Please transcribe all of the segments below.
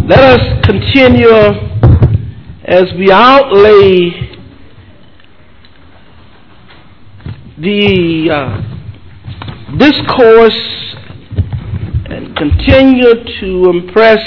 Let us continue as we outlay the discourse and continue to impress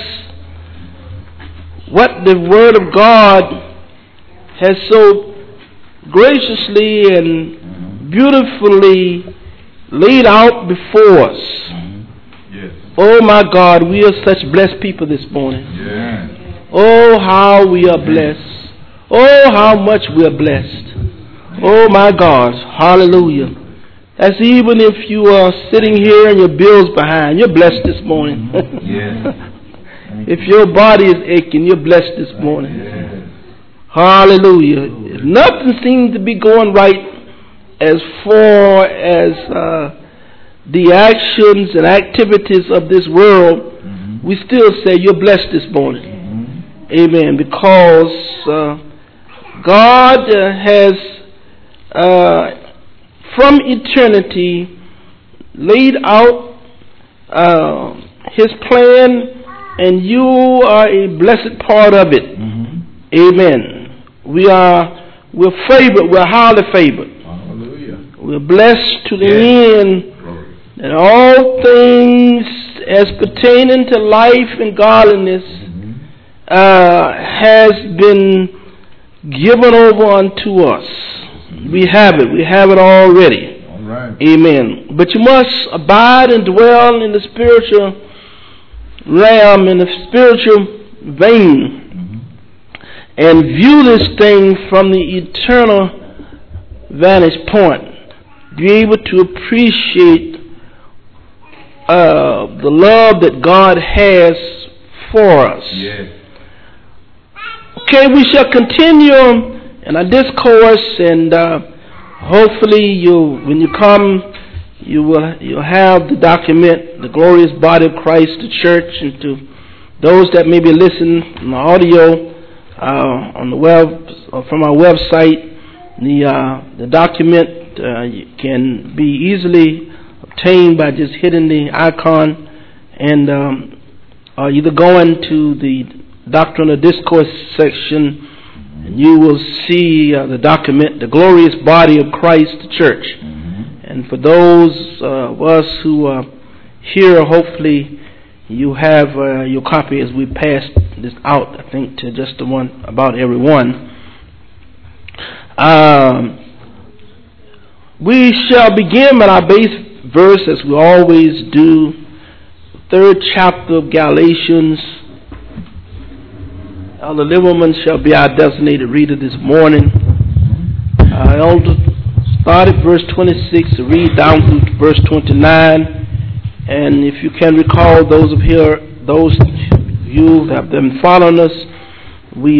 what the Word of God has so graciously and beautifully laid out before us. Yes. Oh my God, we are such blessed people this morning. Yes. Oh, how we are blessed. Oh, how much we are blessed. Oh my God, hallelujah. That's even if you are sitting here and your bill's behind, you're blessed this morning. Yes. If your body is aching, you're blessed this morning. Yes. Hallelujah. If nothing seems to be going right as far as the actions and activities of this world, we still say you're blessed this morning. Amen. Because God has from eternity laid out His plan, and you are a blessed part of it. Amen. We're favored. We're highly favored. Hallelujah. We're blessed to the end. And all things as pertaining to life and godliness has been given over unto us. We have it. We have it already. All right. Amen. But you must abide and dwell in the spiritual realm, in the spiritual vein, and view this thing from the eternal vantage point. Be able to appreciate the love that God has for us. Yes. Okay, we shall continue in our discourse, and hopefully when you come, you'll have the document, the glorious body of Christ, the church, and to those that may be listening on the audio on the web or from our website, the document can be easily obtained by just hitting the icon and either going to the Doctrine of Discourse section, and you will see the document, the glorious body of Christ, the church. And for those of us who are here, hopefully you have your copy as we pass this out, I think, to just the one, about everyone. We shall begin with our base verse, as we always do, 3rd chapter of Galatians. Elder Liverman shall be our designated reader this morning. Elder started verse 26 to read down through verse 29. And if you can recall, those of you who have been following us, we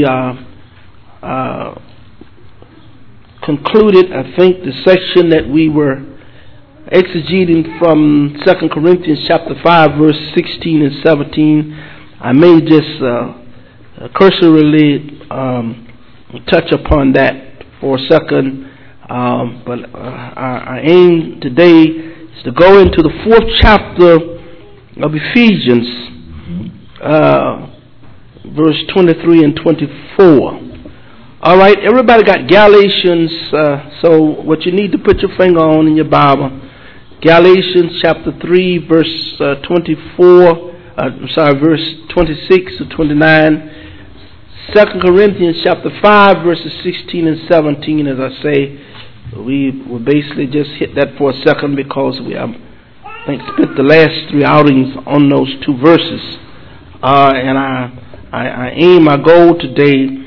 concluded, I think, the section that we were exegeting from 2 Corinthians chapter 5, verse 16 and 17. I may just cursorily touch upon that for a second, but our aim today is to go into the 4th chapter of Ephesians, verse 23 and 24. All right, everybody got Galatians, so what you need to put your finger on in your Bible, Galatians chapter 3, verse verse 26 to 29. 2 Corinthians chapter 5, verses 16 and 17, as I say. We will basically just hit that for a second because we have, I think, spent the last 3 outings on those 2 verses. And our goal today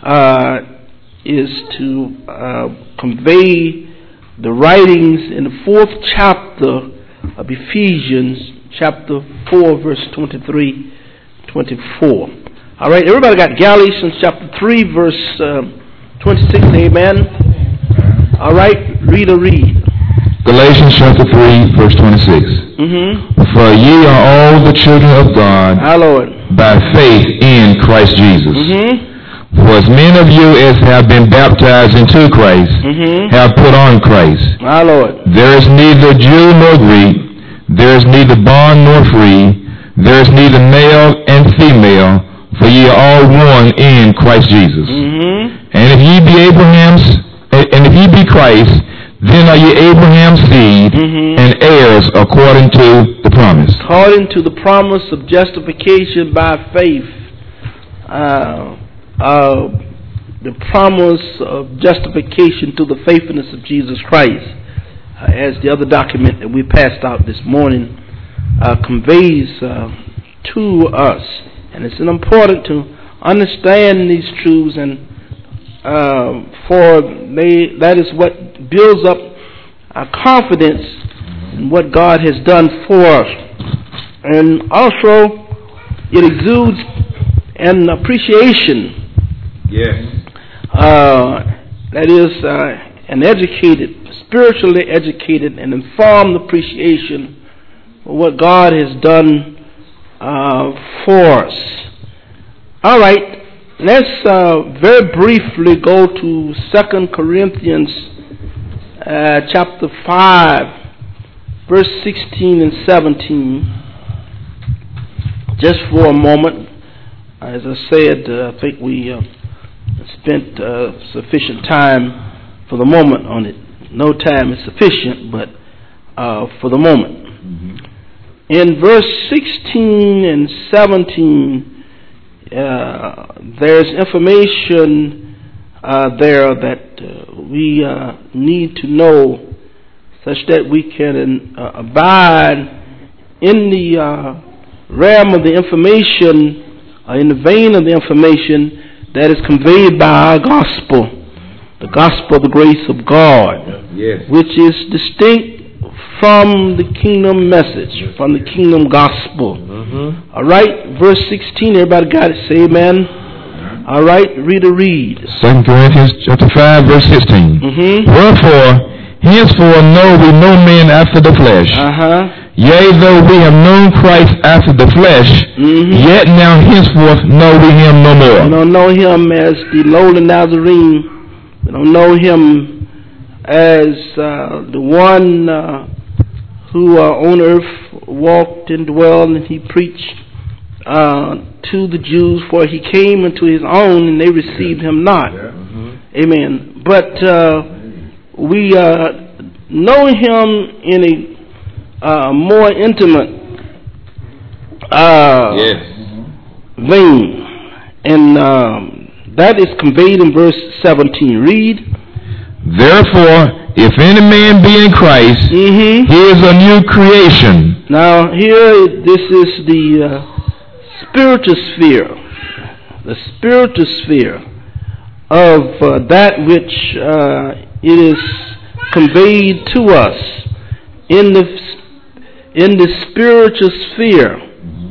is to convey the writings in the 4th chapter of Ephesians, chapter 4, verse 23, 24. All right, everybody got Galatians chapter 3, verse 26, amen? All right, read. Galatians chapter 3, verse 26. For ye are all the children of God, our Lord, by faith in Christ Jesus. For as many of you as have been baptized into Christ have put on Christ. My Lord. There is neither Jew nor Greek, there is neither bond nor free, there is neither male and female, For ye are all one in Christ Jesus. And if ye be Christ, then are ye Abraham's seed and heirs according to the promise. According to the promise of justification by faith. The promise of justification to the faithfulness of Jesus Christ, as the other document that we passed out this morning conveys to us. And it's important to understand these truths, and that is what builds up our confidence in what God has done for us. And also, it exudes an appreciation. Yes. That is an educated, spiritually educated and informed appreciation for what God has done for us. All right, let's very briefly go to 2 Corinthians chapter 5, verse 16 and 17. Just for a moment. As I said, I think we spent sufficient time for the moment on it. No time is sufficient, but for the moment. In verse 16 and 17, there's information there that we need to know, such that we can abide in the realm of the information, in the vein of the information that is conveyed by our gospel, the gospel of the grace of God, which is distinct from the kingdom message, from the kingdom gospel. All right, verse 16, everybody got it? Say amen. All right, read. 2 Corinthians chapter 5, verse 16. Wherefore, henceforth know we no man after the flesh. Yea, though we have known Christ after the flesh, yet now henceforth know we him no more. We don't know him as the lowly Nazarene. We don't know him as the one who on earth walked and dwelled, and he preached to the Jews, for he came into his own and they received him not. Amen. But we know him in a more intimate vein, and that is conveyed in verse 17. Read. Therefore, if any man be in Christ, he is a new creation. Now here, this is the spiritual sphere. The spiritual sphere of that which it is conveyed to us in the spiritual sphere.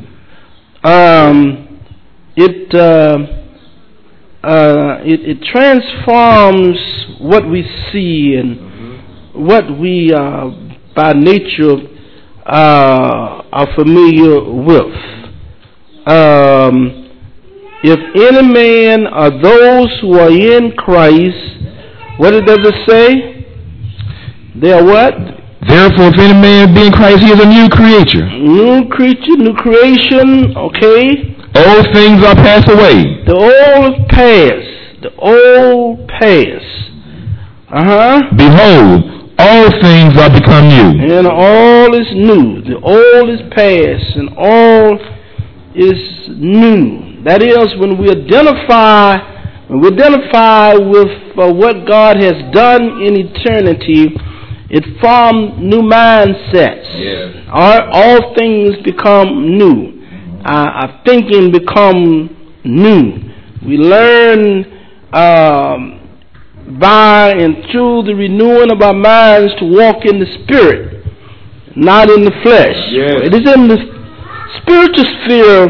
It transforms what we see and what we by nature are familiar with. If any man are those who are in Christ, what does it say? They are what? Therefore, if any man be in Christ, he is a new creature. New creature, new creation, okay? Old things are passed away. The old past. The old past. Behold, all things are become new. And all is new. The old is past and all is new. That is, when we identify with what God has done in eternity, it forms new mindsets. All things become new. Our thinking become new. We learn by and through the renewing of our minds to walk in the Spirit, not in the flesh. It is in the spiritual sphere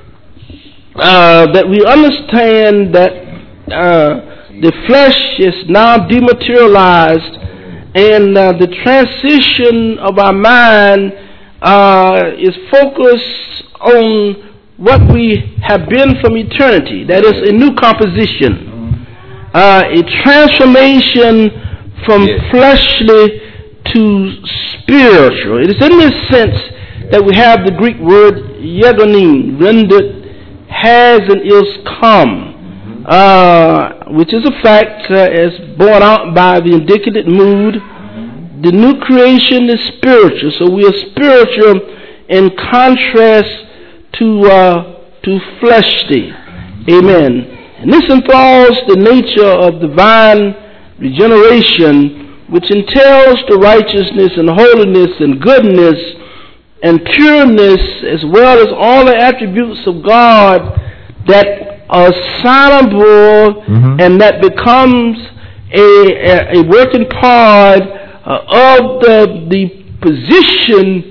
that we understand that the flesh is now dematerialized, and the transition of our mind is focused on what we have been from eternity. That is a new composition, a transformation from fleshly to spiritual. It is in this sense that we have the Greek word yegonim, rendered has and is come, which is a fact as borne out by the indicative mood. The new creation is spiritual, so we are spiritual in contrast to fleshly. Amen. And this enthralls the nature of divine regeneration, which entails the righteousness and holiness and goodness and pureness, as well as all the attributes of God that are assignable and that becomes a working part of the position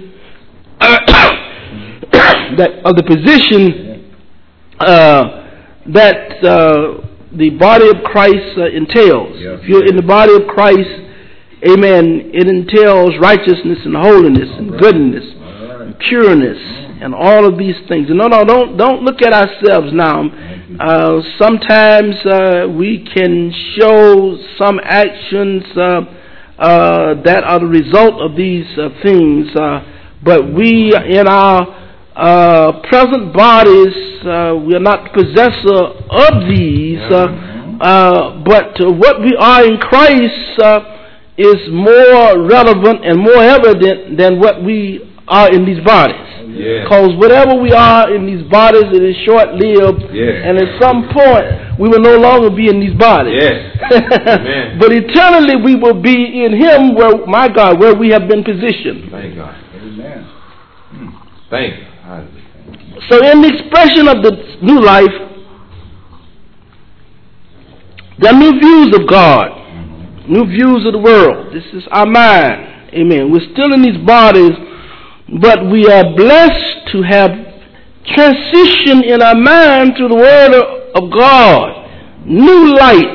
that the body of Christ entails. Yes. If you're in the body of Christ, amen, it entails righteousness and holiness and goodness and pureness and all of these things. No, don't look at ourselves now. Sometimes we can show some actions that are the result of these things, but we in our present bodies, we are not the possessor of these, but what we are in Christ is more relevant and more evident than what we are in these bodies. Because whatever we are in these bodies, it is short-lived, and at some point we will no longer be in these bodies. But eternally we will be in Him, where, my God, where we have been positioned. Thank God. Amen. Thank you. So in the expression of the new life, there are new views of God, new views of the world. This is our mind. Amen. We're still in these bodies, but we are blessed to have transition in our mind to the Word of God. New light,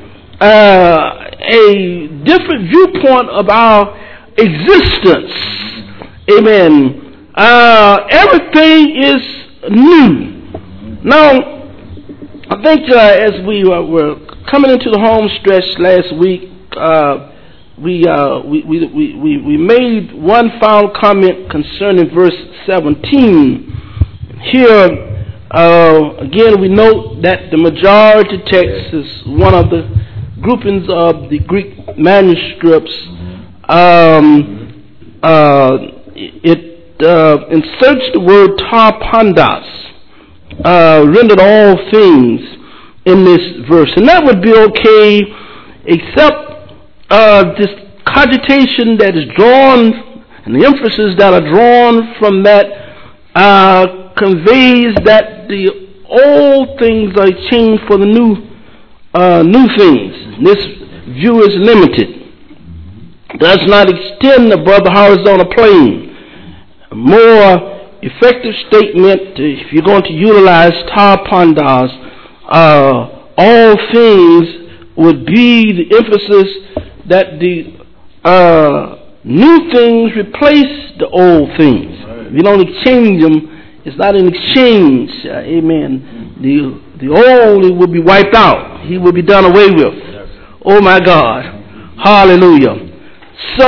a different viewpoint of our existence. Amen. Everything is new. Now, I think as we were coming into the home stretch last week, we made one final comment concerning verse 17. Here, again, we note that the majority text is one of the groupings of the Greek manuscripts. It inserts the word tarpandos, rendered all things, in this verse. And that would be okay, except this cogitation that is drawn, and the emphasis that are drawn from that conveys that the old things are changed for the new things. This view is limited. Does not extend above the horizontal plane. A more effective statement, if you're going to utilize tarpandos, all things, would be the emphasis that the new things replace the old things. Right. If you don't exchange them, it's not an exchange. Amen. The old will be wiped out. He will be done away with. Yes. Oh my God. Hallelujah. So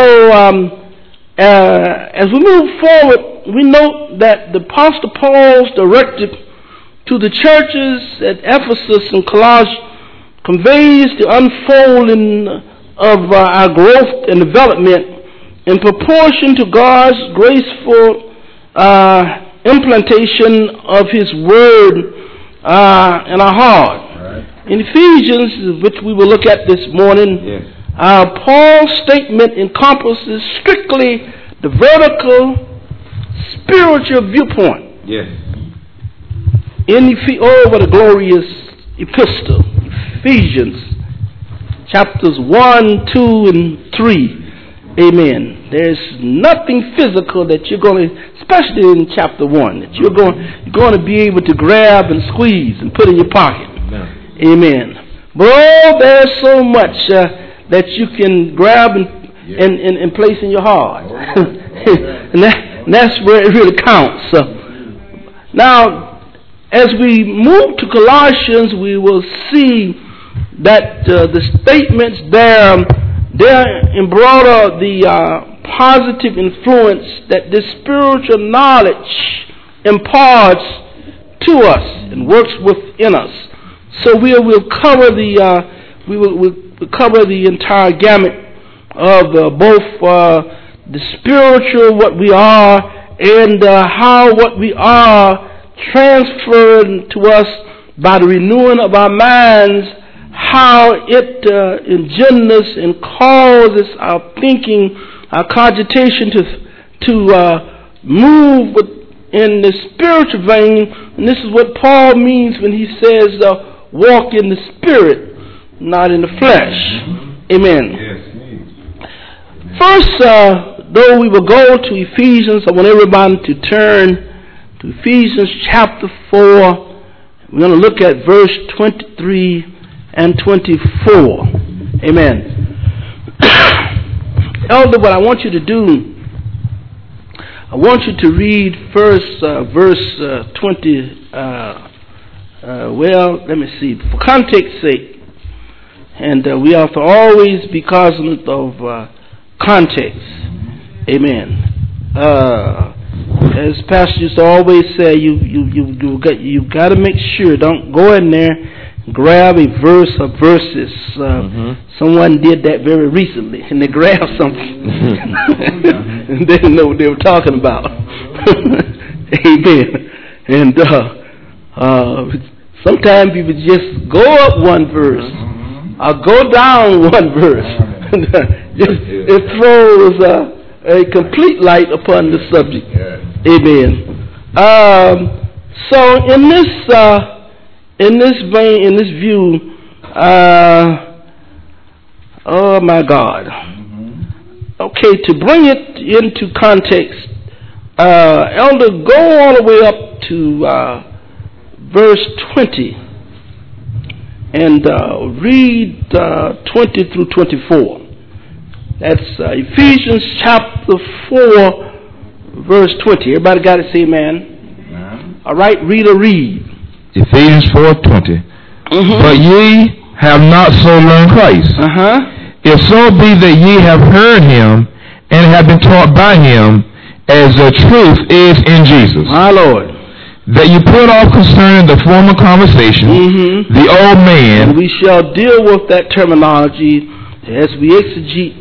as we move forward, we note that the Apostle Paul's directive to the churches at Ephesus and Colossae conveys the unfolding of our growth and development in proportion to God's graceful implantation of His Word in our heart. Right. In Ephesians, which we will look at this morning, Paul's statement encompasses strictly the vertical spiritual viewpoint. Yes. What a glorious epistle. Ephesians chapters 1, 2, and 3. Amen. There's nothing physical that you're going to, especially in chapter 1, that you're going to be able to grab and squeeze and put in your pocket. Amen. But there's so much that you can grab and place in your heart. and that's where it really counts. Now, as we move to Colossians, we will see that the statements there, they embroider the positive influence that this spiritual knowledge imparts to us and works within us. So we'll cover we'll cover the entire gamut of both the spiritual, what we are, and how what we are transferred to us by the renewing of our minds, how it engenders and causes our thinking, our cogitation to move in the spiritual vein. And this is what Paul means when he says, walk in the spirit, not in the flesh. Amen. Yes. First, though we will go to Ephesians, I want everybody to turn to Ephesians chapter 4. We're going to look at verse 23 and 24. Amen. Elder, what I want you to do, I want you to read first verse 20. Well, let me see. For context's sake, and we have to always be cognizant of context. Amen. As Pastor used to always say, you got to make sure, don't go in there and grab a verse or verses. Someone did that very recently, and they grabbed something and they didn't know what they were talking about. Amen. And sometimes people just go up one verse or go down one verse. It throws a complete light upon the subject. Amen. So in this vein, in this view, oh my God. Okay, to bring it into context, Elder, go all the way up to verse 20 and read 20 through 24. That's Ephesians chapter 4, verse 20. Everybody got it? Say amen. All right, reader, read. Ephesians 4:20. But ye have not so learned Christ. If so be that ye have heard him and have been taught by him, as the truth is in Jesus. My Lord. That you put off concerning the former conversation, the old man. And we shall deal with that terminology as we exegete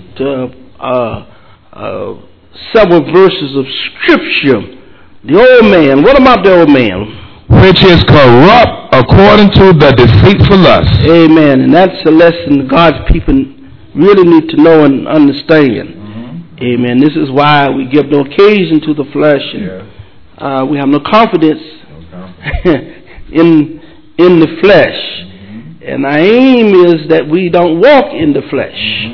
several verses of Scripture. The old man. What about the old man? Which is corrupt according to the deceitful lust. Amen. And that's a lesson God's people really need to know and understand. Amen. This is why we give no occasion to the flesh. And, we have no confidence in the flesh. And our aim is that we don't walk in the flesh.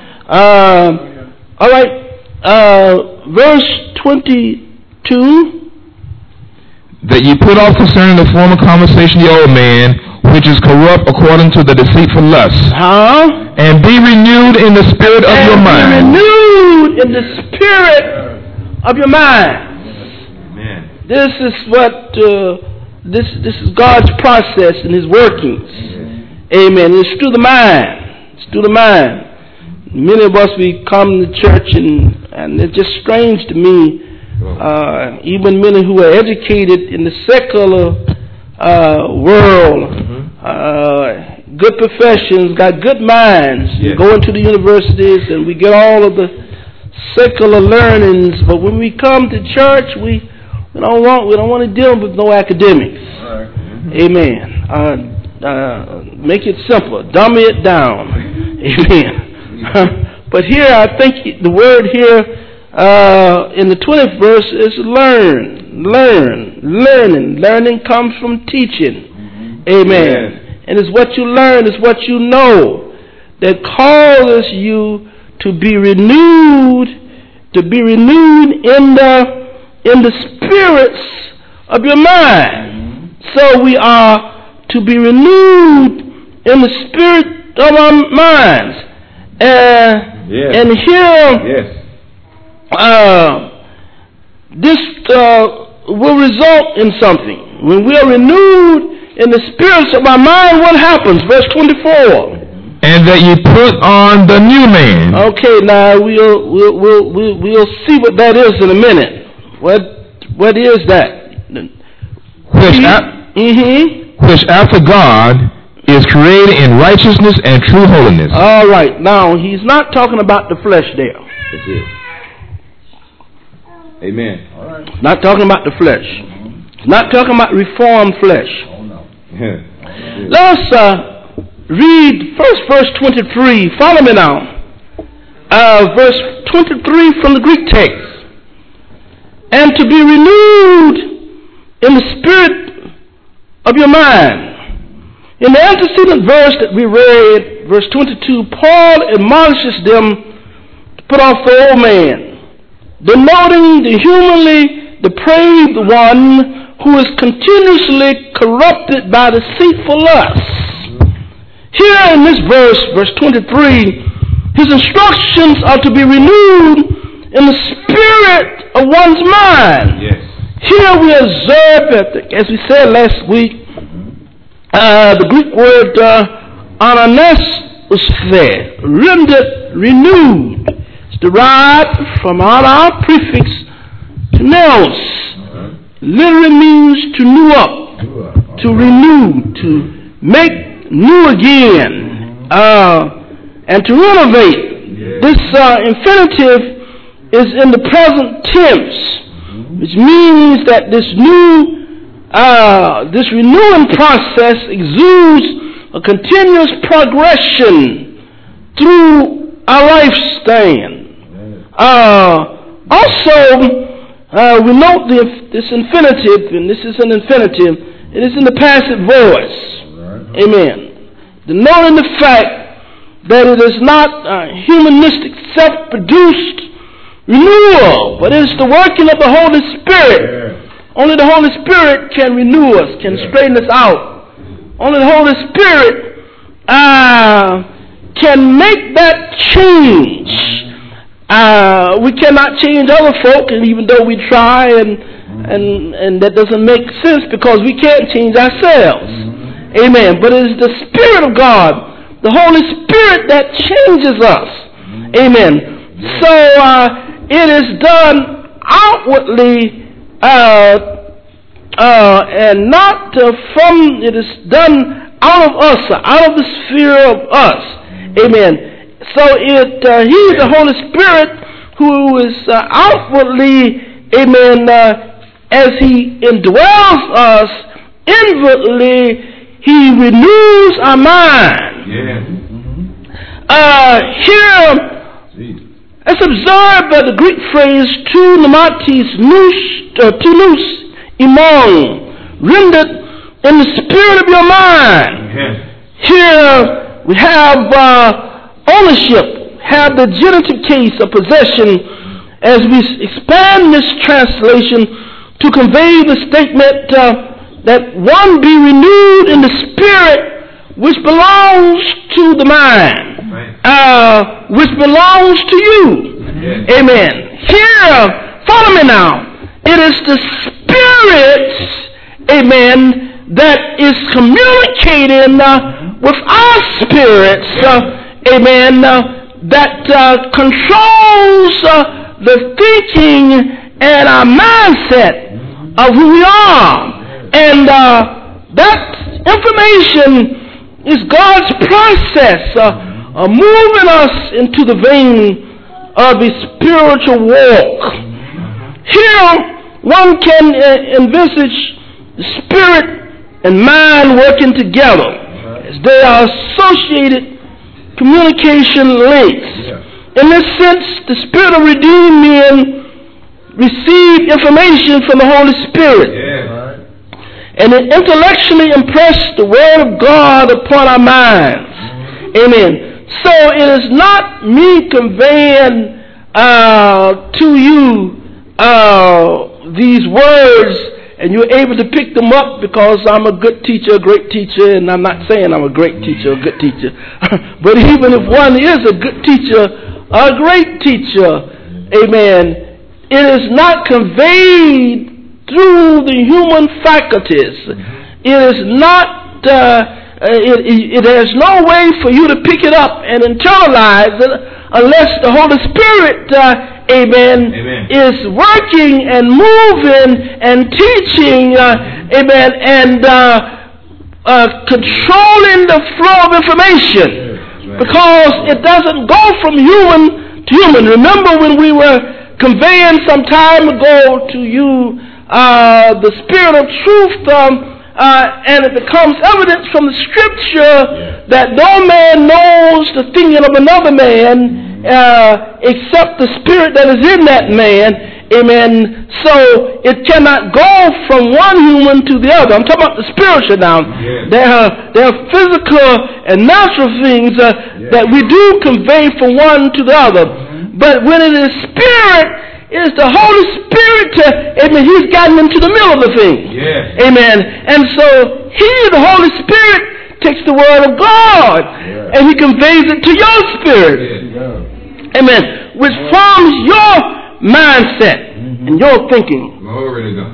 All right. Verse 22. That you put off concerning the former conversation the old man, which is corrupt according to the deceitful lust. And be renewed in the spirit of your mind. Renewed in the spirit of your mind. Amen. This is what this is God's process and His workings. Amen. It's through the mind. It's through the mind. Many of us, we come to church and it's just strange to me. Even many who are educated in the secular world, good professions, got good minds. We go into the universities and we get all of the secular learnings, but when we come to church, we don't want to deal with no academics. Amen. Make it simpler, dummy it down. Amen. But here, I think the word here in the 20th verse is learning. Learning comes from teaching. Amen. And it's what you learn, it's what you know that causes you to be renewed in the spirits of your mind. So we are to be renewed in the spirit of our minds. And here, this will result in something. When we are renewed in the spirits of our mind, what happens? Verse 24. And that you put on the new man. Okay, now we'll see what that is in a minute. What is that? which after God is created in righteousness and true holiness. All right. Now, he's not talking about the flesh there. That's it. Amen. All right. Not talking about the flesh. He's not talking about reformed flesh. Oh, no. Let us read first verse 23. Follow me now. Verse 23 from the Greek text. And to be renewed in the spirit of your mind. In the antecedent verse that we read, verse 22, Paul admonishes them to put off the old man, denoting the humanly depraved one who is continuously corrupted by deceitful lusts. Here in this verse 23, his instructions are to be renewed in the spirit of one's mind. Yes. Here we observe, as we said last week, the Greek word ananasosphère, rendered renewed. It's derived from our prefix to neos. Literally means to new up, to renew, to make new again, and to renovate. This infinitive is in the present tense, which means that this renewing process exudes a continuous progression through our lifespan. Also, we note this infinitive, and this is an infinitive, it is in the passive voice. Amen. Denoting the fact that it is not humanistic, self-produced renewal, but it is the working of the Holy Spirit. Only the Holy Spirit can renew us, can straighten us out. Only the Holy Spirit can make that change. We cannot change other folk, and even though we try, and that doesn't make sense because we can't change ourselves. Amen. But it is the Spirit of God, the Holy Spirit, that changes us. Amen. So it is done outwardly, and not from, it is done out of us, out of the sphere of us. Amen. So he is the Holy Spirit who is outwardly, amen, as he indwells us inwardly, he renews our mind. Here, let's observe the Greek phrase tu pneumatis nous imon, rendered in the spirit of your mind. Here we have ownership, have the genitive case of possession, as we expand this translation to convey the statement that one be renewed in the spirit which belongs to the mind, which belongs to you. Amen. Here, follow me now. It is the Spirit, amen, that is communicating with our spirits, amen, that controls the thinking and our mindset of who we are. And that information is God's process of moving us into the vein of a spiritual walk. Here, one can envisage the spirit and mind working together as they are associated communication links. In this sense, the spirit of redeemed men receive information from the Holy Spirit, and it intellectually impressed the Word of God upon our minds. Amen. So it is not me conveying to you these words, and you're able to pick them up because I'm a good teacher, a great teacher, and I'm not saying I'm a great teacher, a good teacher. But even if one is a good teacher, a great teacher, amen, it is not conveyed through the human faculties. It is not, it has no way for you to pick it up and internalize it unless the Holy Spirit, amen, is working and moving and teaching amen, and controlling the flow of information, because it doesn't go from human to human. Remember when we were conveying some time ago to you the Spirit of truth, and it becomes evidence from the Scripture that no man knows the thinking of another man except the Spirit that is in that man. Amen. So it cannot go from one human to the other. I'm talking about the spiritual now. Yes. There are physical and natural things that we do convey from one to the other. But when it is Spirit, it is the Holy Spirit. Amen. He's gotten into the middle of the thing. Yes. Amen. And so the Holy Spirit, takes the Word of God and He conveys it to your spirit. Amen. Which forms your mindset and your thinking. Glory to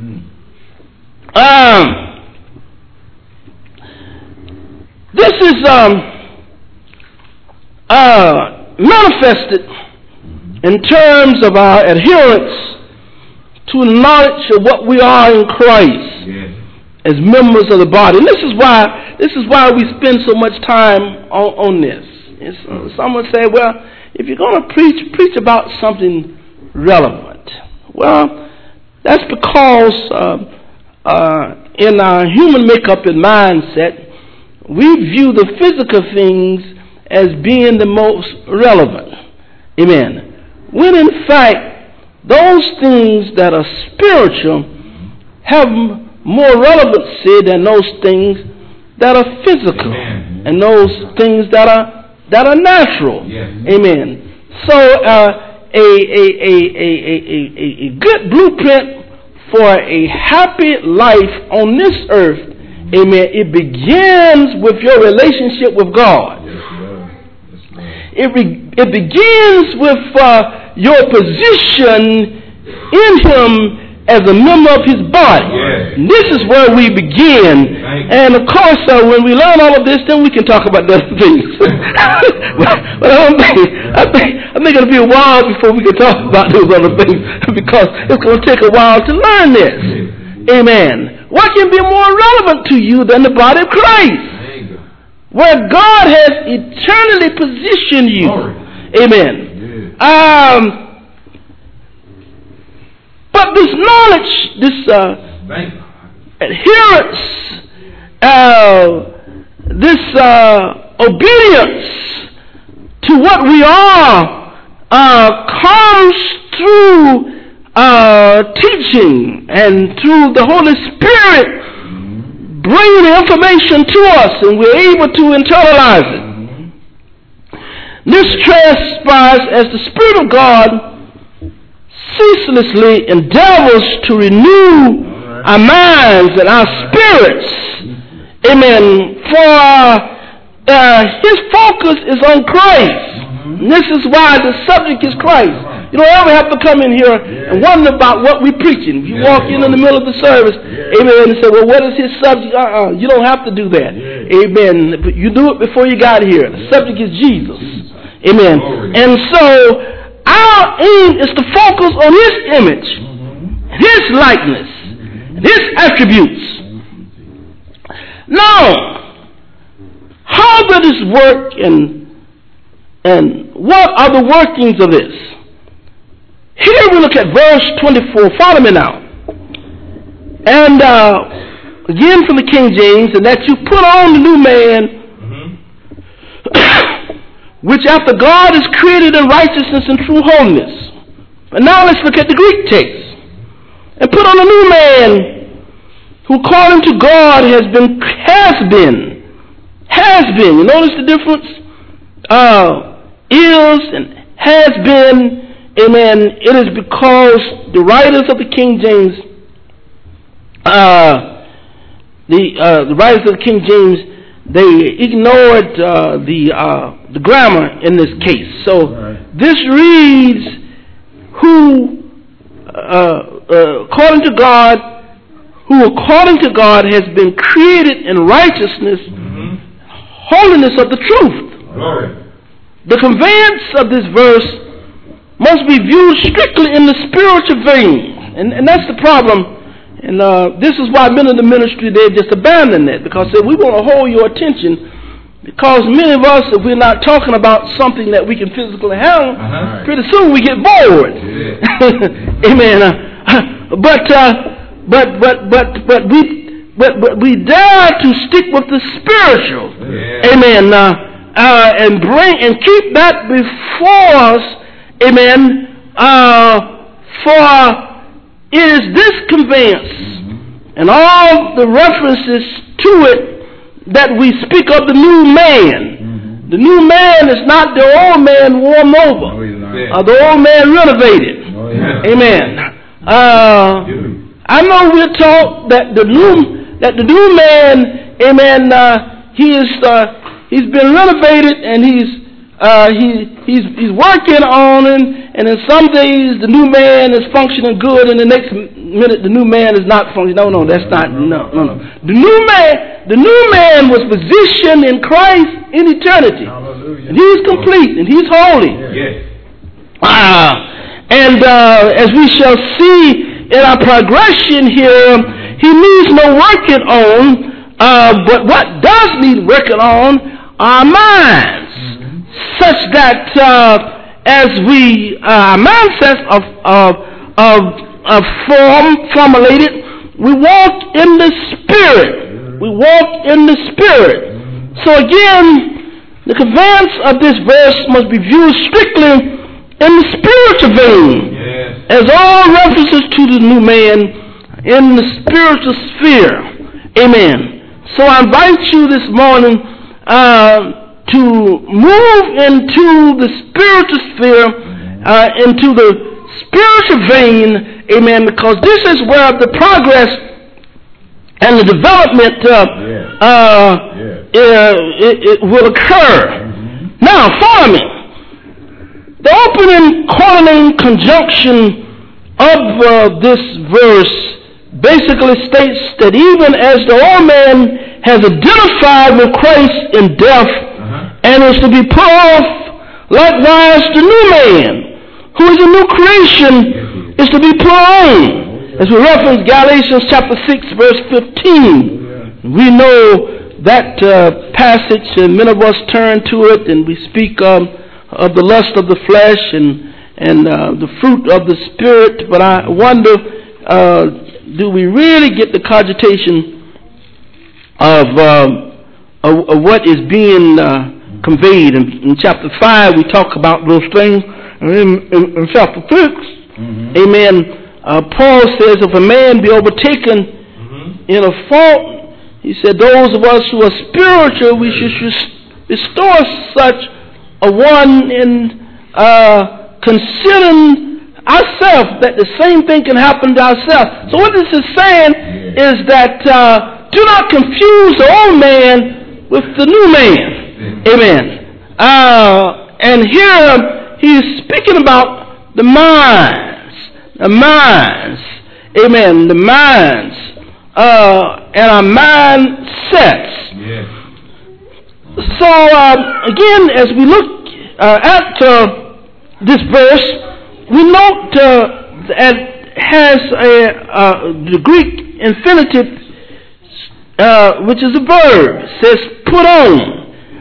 God. This is manifested in terms of our adherence to the knowledge of what we are in Christ as members of the body. And this is why we spend so much time on this. Someone say, well, if you're going to preach about something relevant. Well, that's because in our human makeup and mindset, we view the physical things as being the most relevant. Amen. When in fact, those things that are spiritual have more relevancy than those things that are physical. Amen. And those things that are natural. Yes. Amen. So a good blueprint for a happy life on this earth, amen, it begins with your relationship with God. It begins with your position in Him as a member of His body. Yes. This is where we begin. And of course, when we learn all of this, then we can talk about the other things. But I think it'll be a while before we can talk about those other things, because it's going to take a while to learn this. Amen. What can be more relevant to you than the body of Christ, where God has eternally positioned you? Amen. But this knowledge, this adherence, this obedience to what we are comes through teaching and through the Holy Spirit bringing the information to us, and we're able to internalize it. This transpires as the Spirit of God ceaselessly endeavors to renew our minds and our spirits. Amen. For His focus is on Christ. And this is why the subject is Christ. You don't ever have to come in here and wonder about what we're preaching. You walk in the middle of the service, amen, and say, well, what is his subject? You don't have to do that. Amen. But you do it before you got here. The subject is Jesus. Amen. And so our aim is to focus on His image, His likeness, His attributes. Now, how does this work, and what are the workings of this? Here we look at verse 24. Follow me now. And again from the King James, and that you put on the new man, which after God is created in righteousness and true holiness. And now let's look at the Greek text. And put on a new man, who according to God has been. You notice the difference? Is and has been. Amen. It is because the writers of the King James, the writers of the King James, they ignored the grammar in this case. So this reads, who according to God has been created in righteousness, holiness of the truth. The conveyance of this verse must be viewed strictly in the spiritual vein. And that's the problem, And this is why many of the ministry, they just abandon that, because we want to hold your attention. Because many of us, if we're not talking about something that we can physically handle, pretty soon we get bored. Yeah. Amen. But we dare to stick with the spiritual. Yeah. Amen. And keep that before us. Amen. For it is this conveyance and all the references to it that we speak of the new man. The new man is not the old man warm over, or the old man renovated. Amen. I know we're taught that the new man, amen, he's been renovated and he's working on it, and in some days the new man is functioning good, and the next minute the new man is not functioning. No, that's not. No. The new man was positioned in Christ in eternity. Hallelujah. And he's complete and he's holy. Yes. And as we shall see in our progression here, he needs no working on. But what does need working on are our minds, such that as we mindsets of formulated, we walk in the Spirit. We walk in the Spirit. So again, the conveyance of this verse must be viewed strictly in the spiritual vein, as all references to the new man in the spiritual sphere. Amen. So I invite you this morning to move into the spiritual sphere, into the spiritual vein, amen, because this is where the progress and the development it will occur. Now, follow me. The opening coordinating conjunction of this verse basically states that even as the old man has identified with Christ in death and is to be put off, likewise the new man, who is a new creation, is to be put on. As we reference Galatians chapter 6, verse 15, we know that passage, and many of us turn to it, and we speak of the lust of the flesh and the fruit of the Spirit. But I wonder, do we really get the cogitation of what is being conveyed? In chapter 5, we talk about those things. In chapter 6, amen, Paul says, if a man be overtaken in a fault, he said, those of us who are spiritual, we should restore such a one in considering ourselves, that the same thing can happen to ourselves. So what this is saying is that do not confuse the old man with the new man. Amen. And here he's speaking about the minds. The minds. Amen. The minds. And our mindsets. Yes. So again, as we look at this verse, we note that it has the Greek infinitive, which is a verb. It says put on.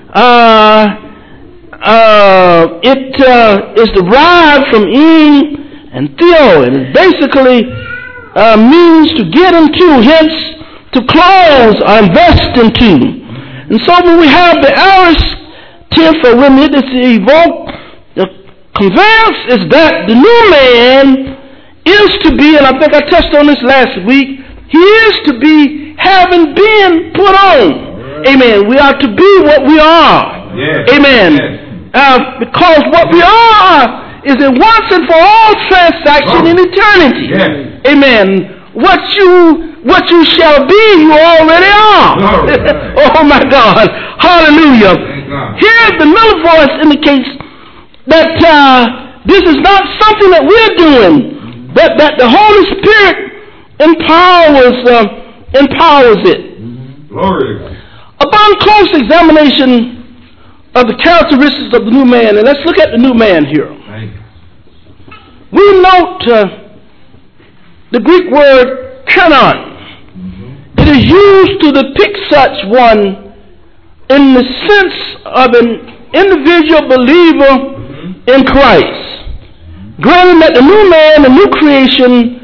It is derived from in and theo. It basically means to get into, hence to close or invest into. And so when we have the aorist tense, or when it is evoked, the conveyance is that the new man is to be, and I think I touched on this last week, he is to be having been put on. Right. Amen. We are to be what we are. Yes. Amen. Yes. Because what we are is a once and for all transaction in eternity. Yes. Amen. What you shall be, you already are. Oh my God. Hallelujah. Here the middle voice indicates that this is not something that we're doing, but that the Holy Spirit empowers it. Glory. Upon close examination of the characteristics of the new man, and let's look at the new man here. We note the Greek word cannot. It is used to depict such one in the sense of an individual believer in Christ. Granted that the new man, the new creation,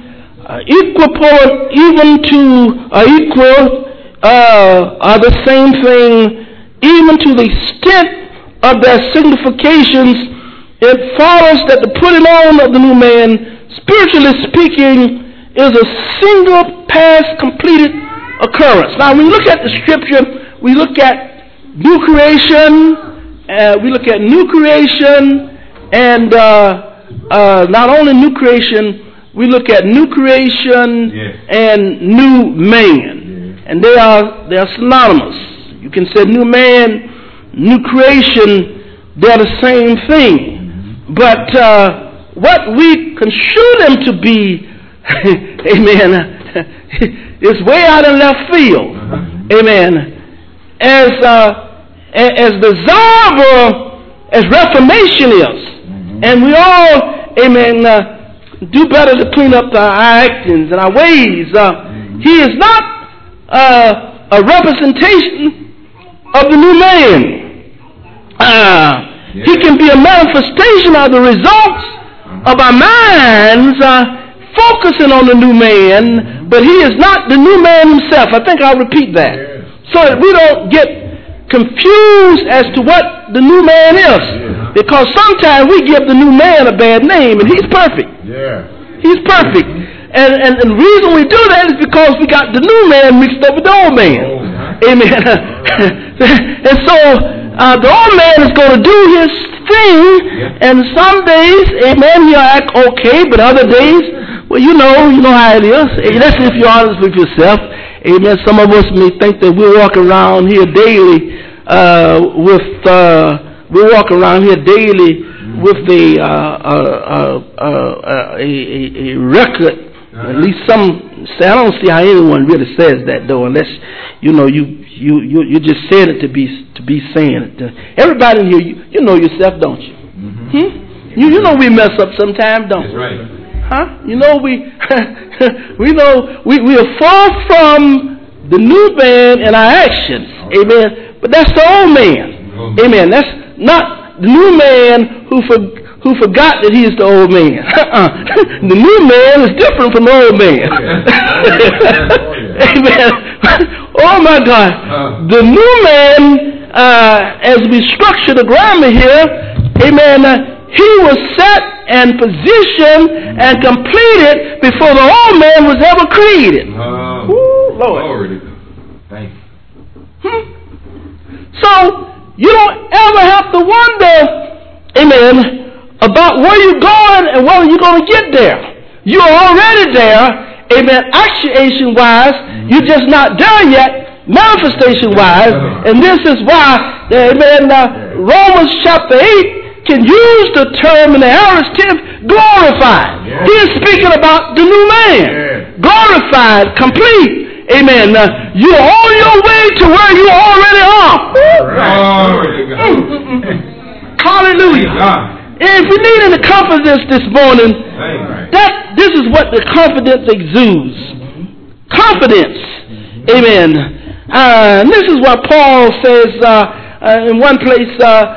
are the same thing, even to the extent of their significations, it follows that the putting on of the new man, spiritually speaking, is a single past completed occurrence. Now, when you look at the scripture, we look at new creation, and not only new creation, we look at new creation and new man. And they are synonymous. You can say new man, new creation, they're the same thing. But what we construe them to be, amen, is way out in left field. Amen. As desirable as Reformation is, and we all, amen, do better to clean up our actions and our ways. He is not a representation of the new man. He can be a manifestation of the results of our minds focusing on the new man, but he is not the new man himself. I think I'll repeat that. So that we don't get confused as to what the new man is. Because sometimes we give the new man a bad name, and he's perfect. He's perfect. And the reason we do that is because we got the new man mixed up with the old man. Amen. And so the old man is going to do his thing, and some days, amen, he'll act okay, but other days, well, you know how it is. That's if you're honest with yourself. Amen. Some of us may think that we walk around here daily with a record. At least some say. I don't see how anyone really says that though, unless you just saying it to be saying it. Everybody in here, you know yourself, don't you? You know we mess up sometimes, don't we? Right. Huh? You know we are far from the new man in our actions. Amen. But that's the old man. Amen. That's not the new man who forgot that he is the old man. The new man is different from the old man. Amen. Oh my God. The new man, as we structure the grammar here, amen, he was set and positioned and completed before the old man was ever created. Ooh, Lord. Thank you. So you don't ever have to wonder, amen, about where you're going and whether you're going to get there. You're already there, amen, actuation-wise. You're just not there yet, manifestation-wise. And this is why, amen, Romans chapter 8 can use the term in the aorist tense, glorified. He is speaking about the new man. Glorified, complete. Amen. You're on your way to where you already are. Hallelujah. If you need any confidence this morning, this is what the confidence exudes. Confidence. Amen. This is what Paul says in one place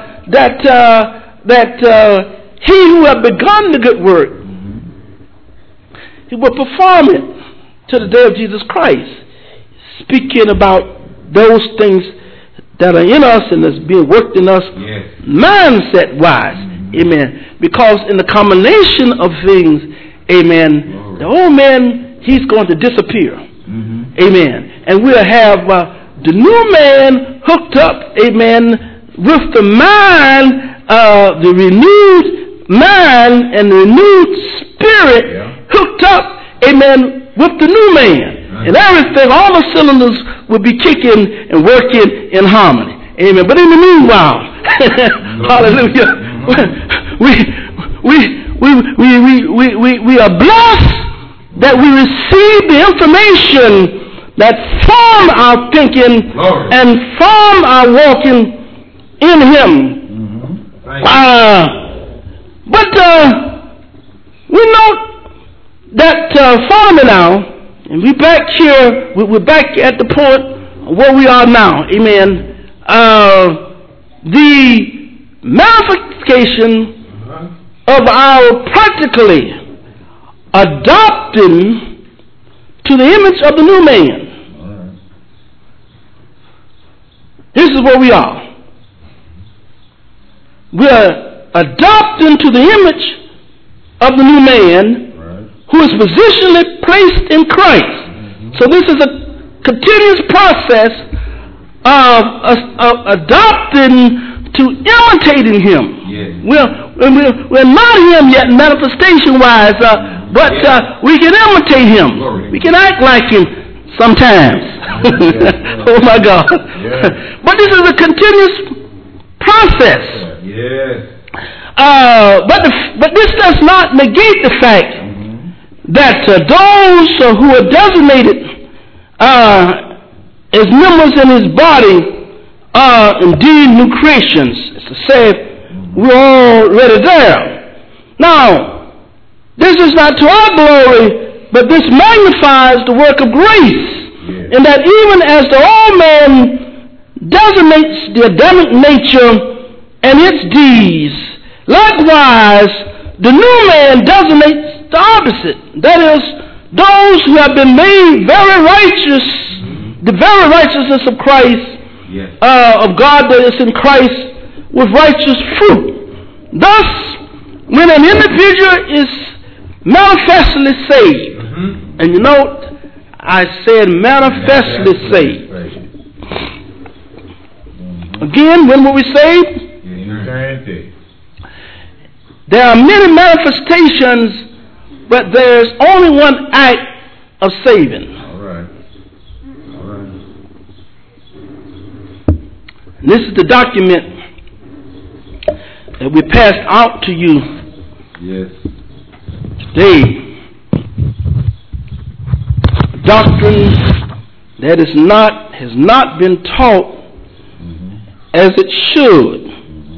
that he who has begun the good work, he will perform it to the day of Jesus Christ. Speaking about those things that are in us and that's being worked in us, mindset-wise. Amen. Because in the combination of things, amen, the old man, he's going to disappear. Amen. And we'll have the new man hooked up, amen, with the mind, the renewed mind and the renewed spirit hooked up, amen, with the new man. And everything, all the cylinders will be kicking and working in harmony. Amen. But in the meanwhile, hallelujah, we are blessed that we receive the information that form our thinking and form our walking in Him. But we know that, follow me now, And we're back here, we're back at the point where we are now. Amen. The manifestation of our practically adopting to the image of the new man. This is where we are. We are adopting to the image of the new man who is positionally placed in Christ. So this is a continuous process of adopting to imitating him. We're not him yet manifestation-wise, but we can imitate him. We can act like him sometimes. Oh my God. But this is a continuous process. But this does not negate the fact that those who are designated as members in his body are indeed new creations. It's to say, we're already there. Now, this is not to our glory, but this magnifies the work of grace. In that even as the old man designates the Adamic nature and its deeds, likewise, the new man designates the opposite. That is, those who have been made very righteous, the very righteousness of Christ, of God that is in Christ, with righteous fruit. Thus, when an individual is manifestly saved, and you know, I said manifestly saved. Again, when were we saved? There are many manifestations, but there's only one act of saving. All right. This is the document that we passed out to you today. Doctrine that has not been taught as it should.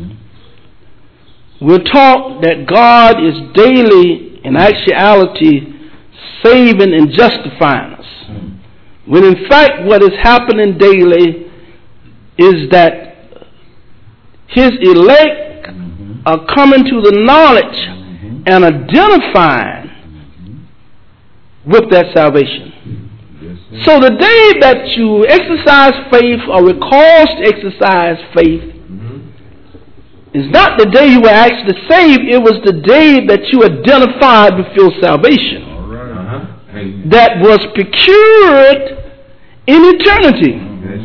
We're taught that God is daily, in actuality, saving and justifying us. When in fact what is happening daily is that his elect are coming to the knowledge and identifying with that salvation. So the day that you exercise faith or were caused to exercise faith is not the day you were actually saved. It was the day that you identified with your salvation. That was procured in eternity.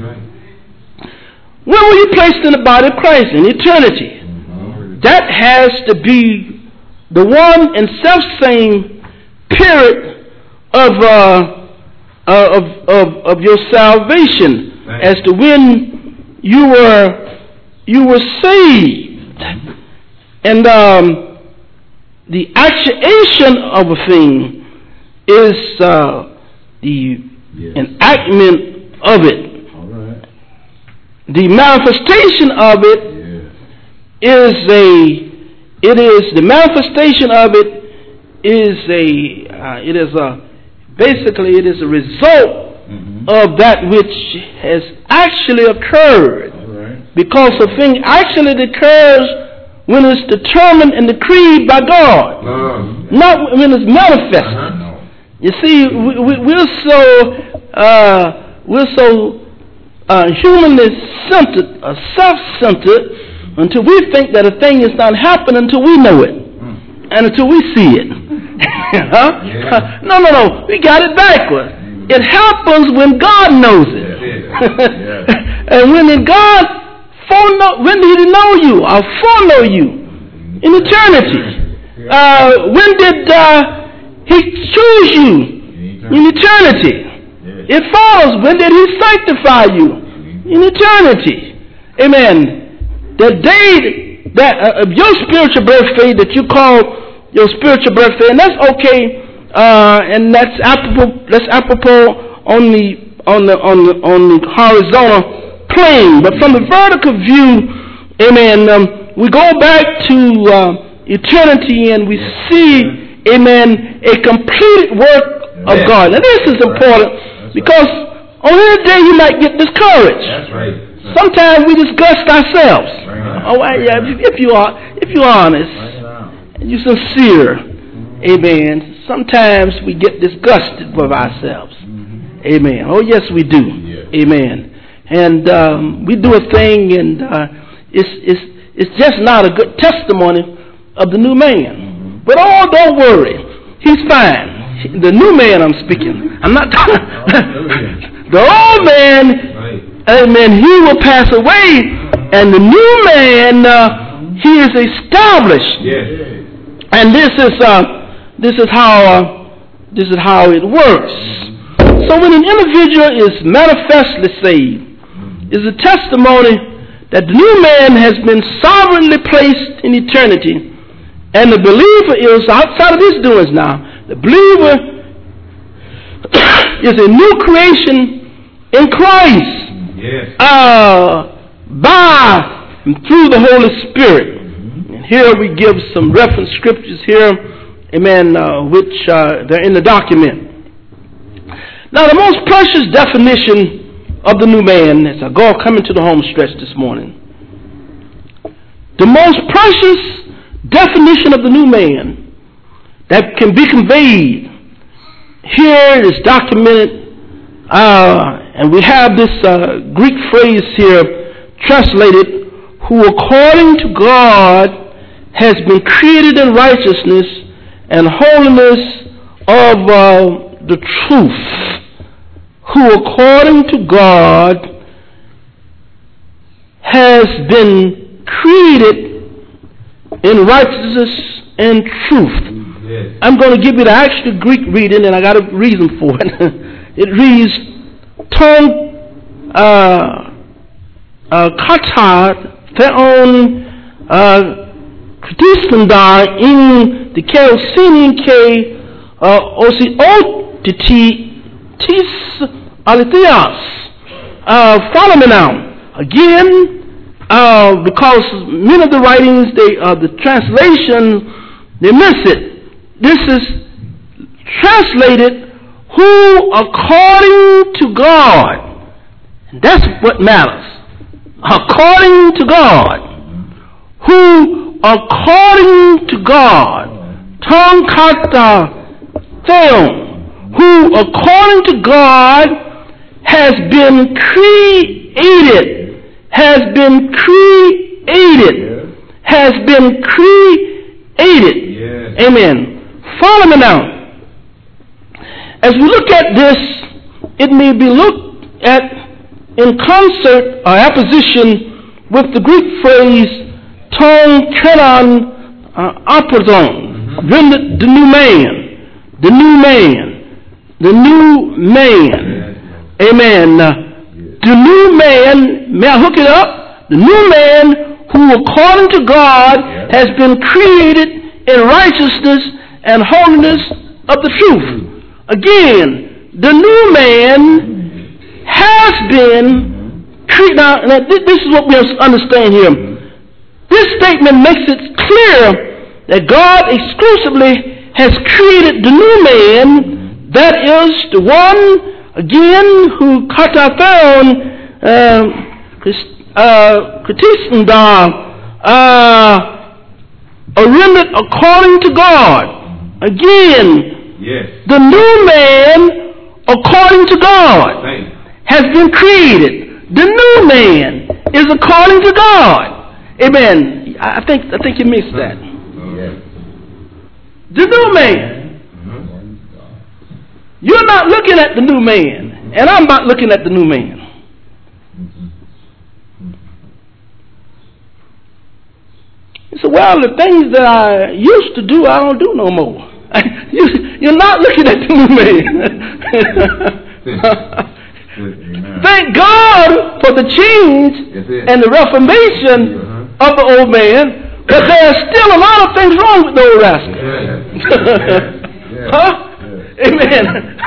When were you placed in the body of Christ? In eternity. That has to be the one and self-same period of your salvation as to when you were saved. And the actuation of a thing is the enactment of it. The manifestation of it basically it is a result of that which has actually occurred. Because a thing actually occurs when it's determined and decreed by God, not when it's manifested. You see, we're so humanly centered, self-centered, until we think that a thing is not happening until we know it and until we see it. No. We got it backwards. It happens when God knows it. And when did he know you or foreknow you? In eternity. When did he choose you? In eternity. It follows, when did he sanctify you? In eternity. Amen. The day that of your spiritual birthday that you call your spiritual birthday, and that's okay, and that's apropos on the horizontal plane. But from the vertical view, amen, we go back to eternity and we see, amen, a completed work of God. Now this is important because on any day you might get discouraged. That's right. Sometimes we disgust ourselves. Oh, yeah. If you are honest and you're sincere, amen. Sometimes we get disgusted with ourselves. Amen. Oh, yes, we do. Amen. And we do a thing, and it's just not a good testimony of the new man. But oh, don't worry, he's fine. The new man I'm speaking. I'm not talking. The old man, amen, he will pass away, and the new man, he is established. And this is how it works. So when an individual is manifestly saved, is a testimony that the new man has been sovereignly placed in eternity, and the believer is outside of his doings now. The believer is a new creation in Christ, by and through the Holy Spirit. And here we give some reference scriptures here, amen, which they're in the document. Now, the most precious definition of the new man, as I go coming to the home stretch this morning, the most precious definition of the new man that can be conveyed here is documented, and we have this Greek phrase here translated, who according to God has been created in righteousness and holiness of the truth. Who according to God has been created in righteousness and truth. I'm going to give you the actual Greek reading, and I got a reason for it. It reads, Ton kata theon kritistanda in the kerosene ke osiotiti tis aletheos. Follow me now. Again, because many of the writings, the translation, they miss it. This is translated, who according to God. And that's what matters. According to God. Who according to God. Ton kata theon. Who according to God has been created. Has been created. Has been created. Yes. Amen. Follow me now. As we look at this, it may be looked at in concert or apposition with the Greek phrase ton kenon apozon, the new man, the new man, the new man. Amen. The new man, may I hook it up? The new man who according to God has been created in righteousness and holiness of the truth. Again, the new man has been created. Now, this is what we understand here. This statement makes it clear that God exclusively has created the new man, that is the one, again, who katatheon kritisenda rendered according to God. Again, the new man, according to God, has been created. The new man is according to God. Amen. I think you missed that. The new man. You're not looking at the new man, and I'm not looking at the new man. You say, well, the things that I used to do, I don't do no more. You're not looking at the new man. Thank God for the change and the reformation of the old man, but there's still a lot of things wrong with the old rascal. Huh? Amen.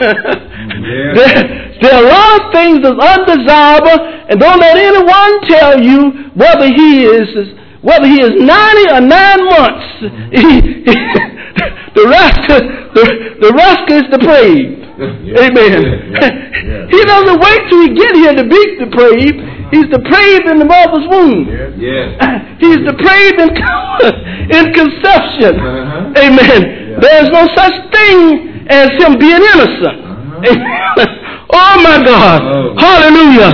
There are a lot of things that's undesirable, and don't let anyone tell you whether he is 90 or 9 months. The rascal is depraved. Amen. He doesn't wait till he get here to be depraved. He's depraved in the mother's womb. He's depraved in conception. Amen. There's no such thing as him being innocent. Oh my God. Hallelujah.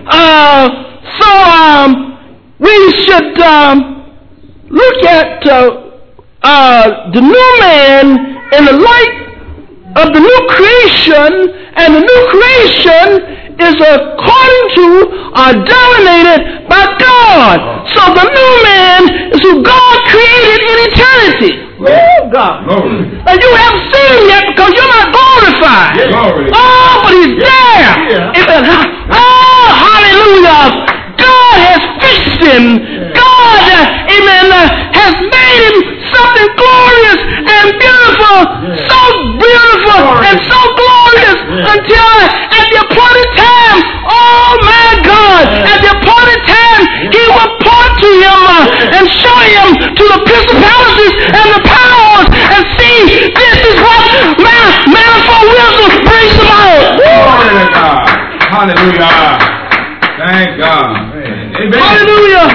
So we should look at the new man in the light of the new creation, and the new creation is according to or dominated by God. So the new man is who God created in eternity. Oh God. And you haven't seen him yet because you're not glorified. Oh, but he's there. Oh, hallelujah. God has fixed him. God, amen, has made him something glorious and beautiful. So beautiful and so glorious until at the appointed time, oh my God, at the appointed time, he will point to him and show him to the principalities and the powers and see this is what manifold wisdom brings them out. Glory to God. Hallelujah. Thank God. Amen. Hallelujah.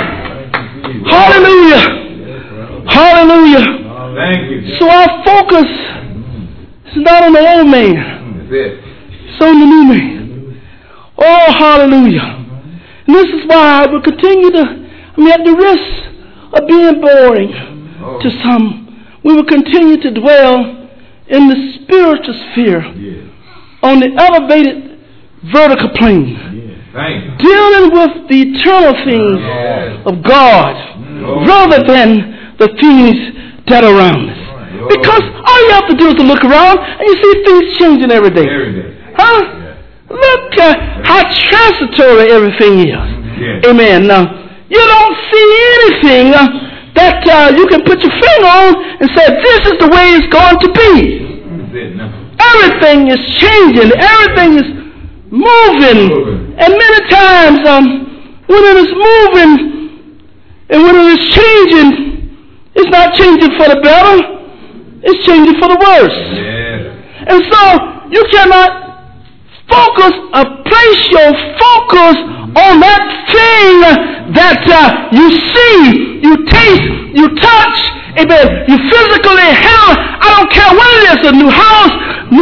Hallelujah. Hallelujah. Thank you. So our focus is not on the old man. It's on the new man. Oh, hallelujah. And this is why I will continue to, at the risk of being boring to some, we will continue to dwell in the spiritual sphere on the elevated vertical plane. Dealing with the eternal things of God rather than the things that are around us. Because all you have to do is to look around and you see things changing every day. Huh? Look how transitory everything is. Amen. Now, you don't see anything that you can put your finger on and say, this is the way it's going to be. Everything is changing. Everything is moving. And many times when it is moving and when it is changing, it's not changing for the better, it's changing for the worse. And so you cannot place your focus on that thing that you see, you taste, you touch, amen, you physically handle. I don't care what it is, a new house.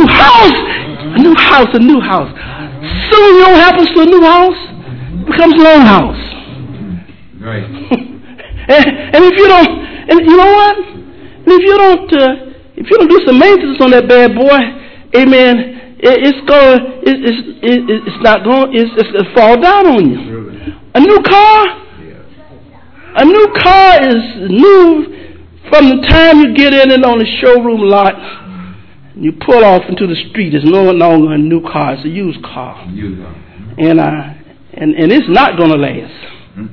Soon you know what happens to a new house? It becomes a long house. Right. and if you don't, and you know what? And if you don't do some maintenance on that bad boy, amen, it's going to fall down on you. A new car is new from the time you get in it on the showroom lot. You pull off into the street. It's no longer a new car. It's a used car. And it's not going to last.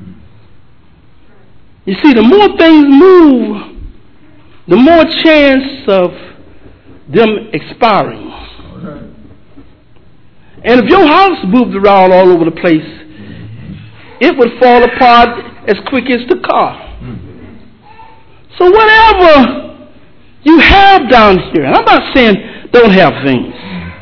You see, the more things move, the more chance of them expiring. And if your house moved around all over the place, it would fall apart as quick as the car. So whatever you have down here, and I'm not saying don't have things,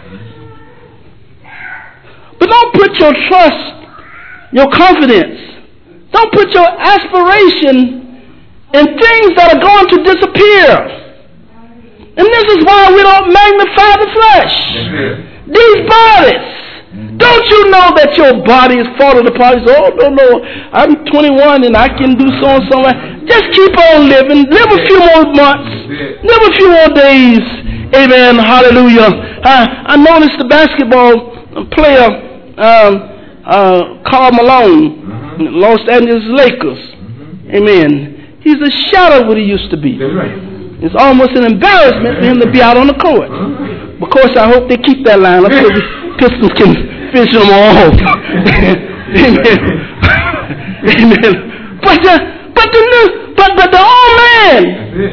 but don't put your trust, your confidence, don't put your aspiration in things that are going to disappear. And this is why we don't magnify the flesh. These bodies. Don't you know that your body is falling apart? No, I'm 21 and I can do so and so. Just keep on living. Live a few more months. Live a few more days. Amen. Hallelujah. I noticed the basketball player, Karl Malone, Los Angeles Lakers. Amen. He's a shadow of what he used to be. It's almost an embarrassment for him to be out on the court. Of course, I hope they keep that line up so the Pistons can finish them off. Amen. Amen. But the old man,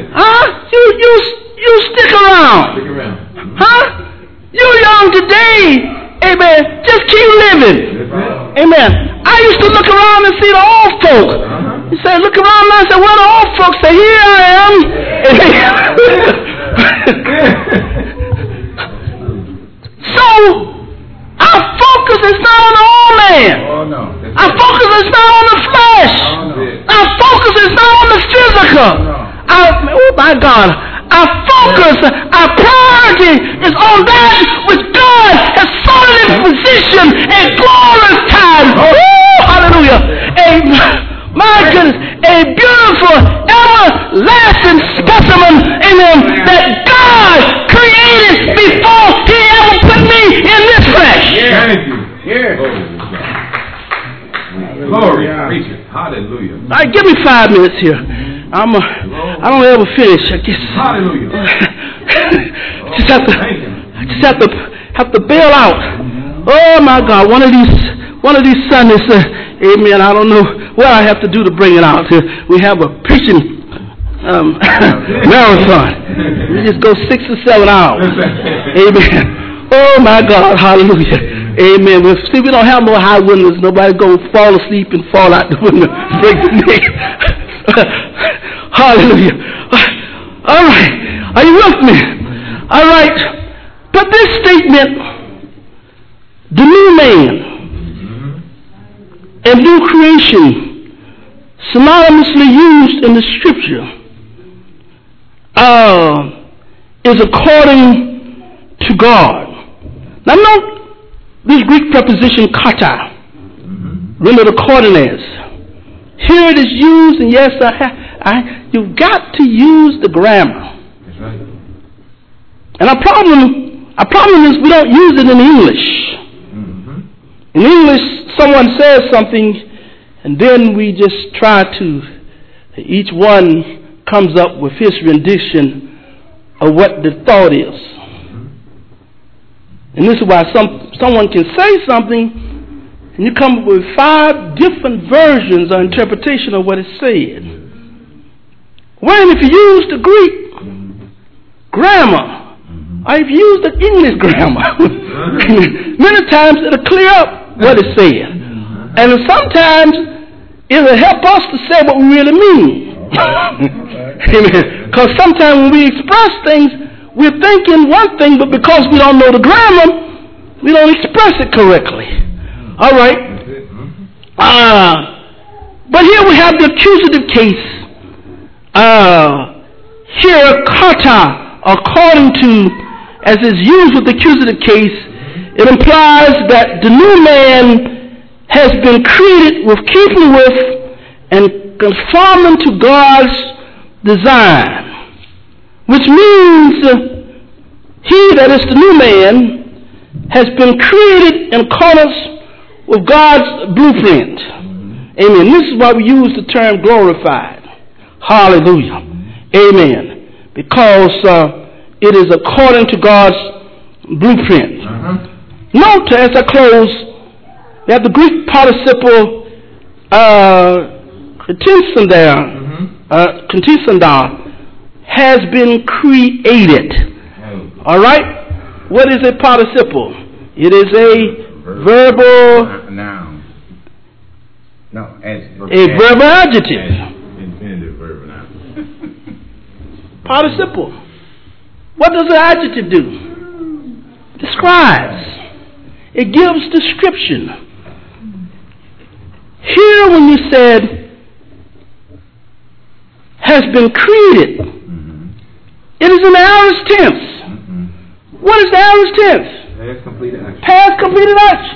you stick around. You young today, amen. Just keep living. Amen. I used to look around and see the old folks. He said, look around and I said, where the old folks? Say, here I am. So, our focus is not on the old man. Oh, no. Our focus is not on the flesh. Our focus is not on the physical. Oh my God. Our focus, our priority is on that which God has solid in position and glorified. Oh, hallelujah. My goodness, a beautiful, everlasting specimen in him that God created before he ever put me in this flesh. Thank you. Glory. Preach it. Hallelujah. All right, give me 5 minutes here. I don't ever finish, I guess. Hallelujah. just have to bail out. Oh my God, one of these Sundays, amen. I don't know what I have to do to bring it out. We have a preaching marathon. We just go 6 or 7 hours. Amen. Oh my God, hallelujah. Amen. Well, see, we don't have no high windows. Nobody go fall asleep and fall out the window, break the neck. Hallelujah. All right. Are you with me? All right. But this statement, the new man and new creation, synonymously used in the scripture, is according to God. Now note this Greek preposition kata, rendered according as. Here it is used, and yes, you've got to use the grammar. That's right. And our problem is we don't use it in English. In English, someone says something, and then we just try to, each one comes up with his rendition of what the thought is. And this is why someone can say something, and you come up with 5 different versions or interpretation of what is said. When if you use the Greek grammar, or if you use the English grammar, many times it'll clear up what is said. And sometimes it'll help us to say what we really mean. Amen. Because sometimes when we express things, we're thinking one thing, but because we don't know the grammar, we don't express it correctly. All right. But here we have the accusative case. Here, kata, according to, as is used with the accusative case, it implies that the new man has been created with keeping with and conforming to God's design, which means he, that is the new man, has been created in accordance with God's blueprint. Amen. This is why we use the term glorified. Hallelujah. Amen. Because it is according to God's blueprint. Note, as I close, that the Greek participle kritisandar has been created. All right? What is a participle? It is a verbal noun. No, a verbal adjective. Intended verbal noun. Participle. What does an adjective do? Describes. It gives description. Here when you said has been created, it is in the aorist tense. What is the aorist tense? Past completed action. Past completed action.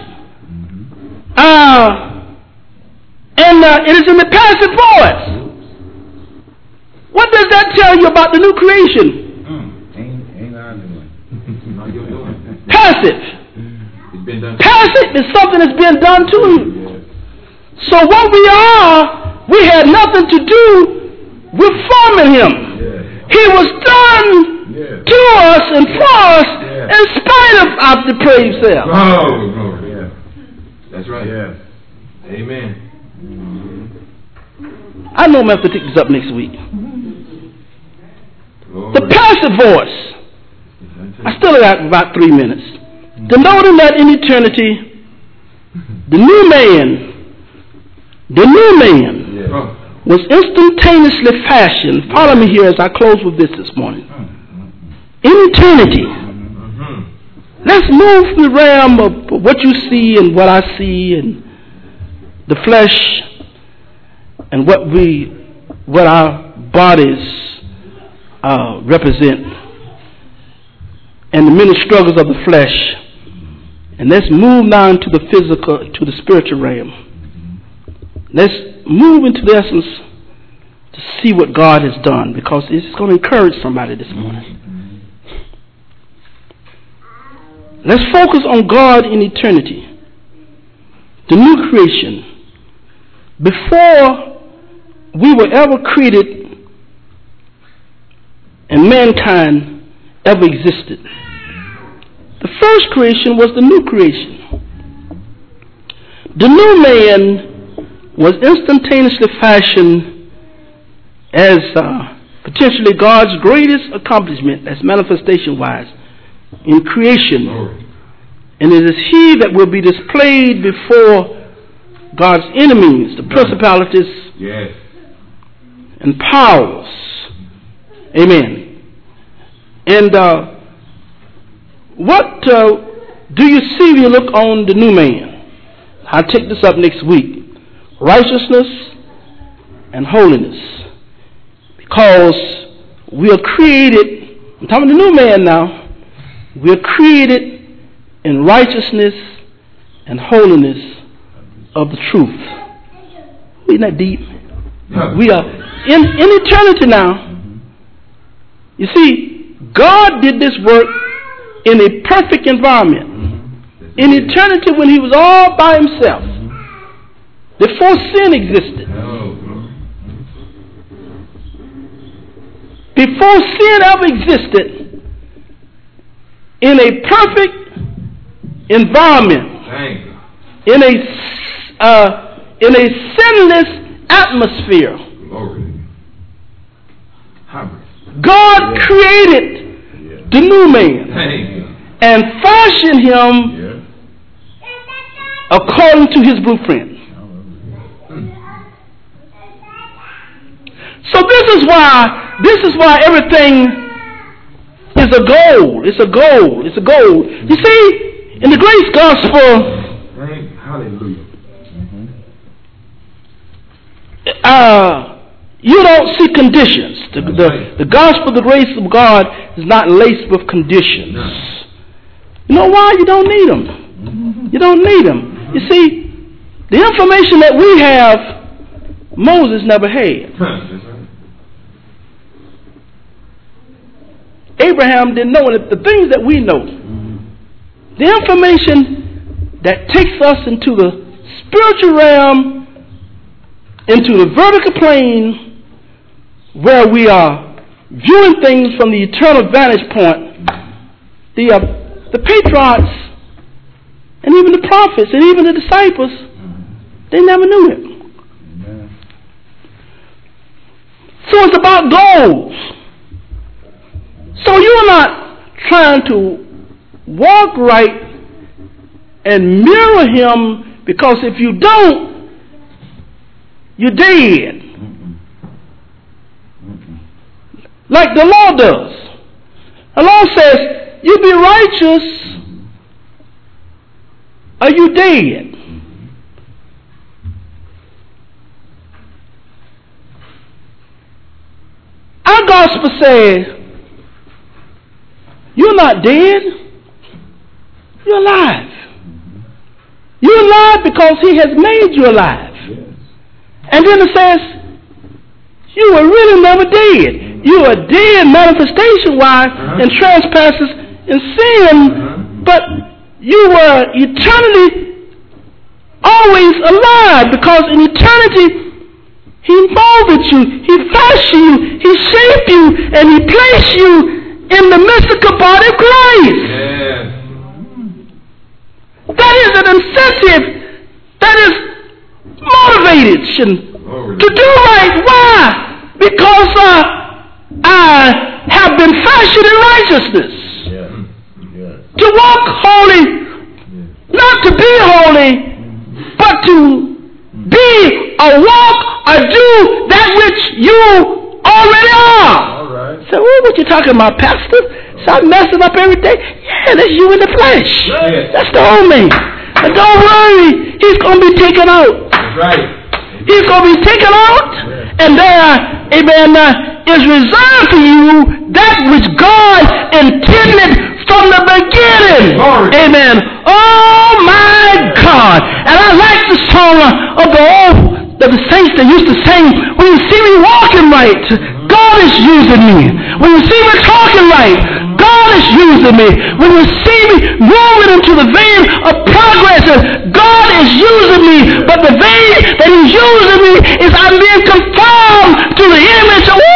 And it is in the passive voice. What does that tell you about the new creation? Ain't I doing? Passive. It's been done. Passive is something that's been done to you. So what we are, we had nothing to do with forming him. He was done to us and for us in spite of our depraved self. Oh, yeah. That's right. Yeah. Amen. I know I'm going to have to take this up next week. The passive voice. I still got about 3 minutes. Denoting that in eternity, the new man was instantaneously fashioned. Follow me here as I close with this morning. In eternity, Let's move from the realm of what you see and what I see and the flesh and what our bodies represent and the many struggles of the flesh. And let's move now into the physical, to the spiritual realm. Let's move into the essence to see what God has done, because it's going to encourage somebody this morning. Let's focus on God in eternity, the new creation. Before we were ever created and mankind ever existed, the first creation was the new creation. The new man was instantaneously fashioned as potentially God's greatest accomplishment as manifestation-wise in creation. And it is he that will be displayed before God's enemies, the principalities and powers. Amen. And what do you see when you look on the new man? I'll take this up next week. Righteousness and holiness. Because we are created, I'm talking the new man now, we are created in righteousness and holiness of the truth. Isn't that deep? We are in eternity now. You see, God did this work in a perfect environment. In eternity, when he was all by himself, before sin existed. Before sin ever existed, in a perfect environment, in a sinless atmosphere, God created the new man and fashioned him according to his blueprint. So this is why everything is a goal. It's a goal. It's a goal. You see, in the grace gospel, you don't see conditions. The gospel, the grace of God, is not laced with conditions. You know why? You don't need them. You don't need them. You see, the information that we have, Moses never had. Abraham didn't know it. The things that we know, the information that takes us into the spiritual realm, into the vertical plane, where we are viewing things from the eternal vantage point, the patriarchs and even the prophets and even the disciples, they never knew it. So it's about goals. So you're not trying to walk right and mirror him, because if you don't, you're dead. Like the law does. The law says, you be righteous or you dead. Our gospel says, you're not dead, you're alive. You're alive because he has made you alive. And then it says, you were really never dead. You are dead manifestation-wise in trespasses and sin, but you were eternally always alive, because in eternity he molded you, he fashioned you, he shaped you, and he placed you in the mystical body of Christ. Yeah. That is an incentive, that is motivation to do right. Why? Because I have been fashioned in righteousness. To walk holy, not to be holy, but to be or walk or do that which you already are. So, what you talking about, Pastor? So I'm messing up every day? Yeah, that's you in the flesh. That's the old man. But don't worry, he's going to be taken out. That's right. He's going to be taken out, and there, amen, is reserved for you that which God intended from the beginning. Amen. Oh my God. And I like the song of the saints that used to sing, when you see me walking right, God is using me. When you see me talking right, God is using me. When you see me moving into the vein of progress, God is using me. But the vein that he's using me is I'm being conformed to the image of